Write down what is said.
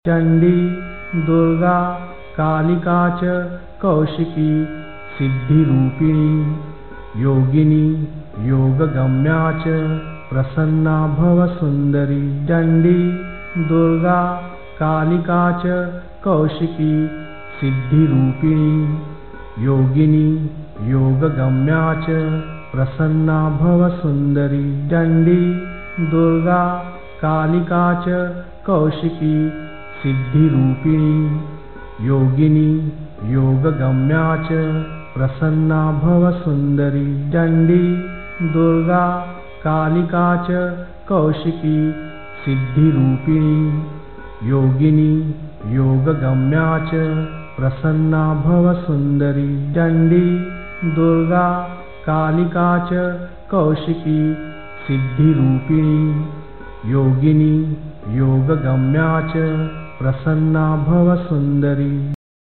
चण्डी दुर्गा कालिका च कौशिकी सिद्धिरूपिणी योगिनी योगगम्या च प्रसन्ना भवसुन्दरी। चण्डी दुर्गा कालिका च कौशिकी सिद्धिरूपिणी योगिनी योगगम्या च प्रसन्ना भवसुन्दरी। चण्डी दुर्गा कालिका च कौशिकी सिद्धिरूपिणी योगिनी योगगम्या च प्रसन्ना भवसुन्दरी। चण्डी दुर्गा कालिका च कौशिकी सिद्धिरूपिणी योगिनी योगगम्या च प्रसन्ना भवसुन्दरी। चण्डी दुर्गा कालिका च कौशिकी सिद्धिरूपिणी योगिनी योगगम्या च प्रसन्ना भवसुन्दरी।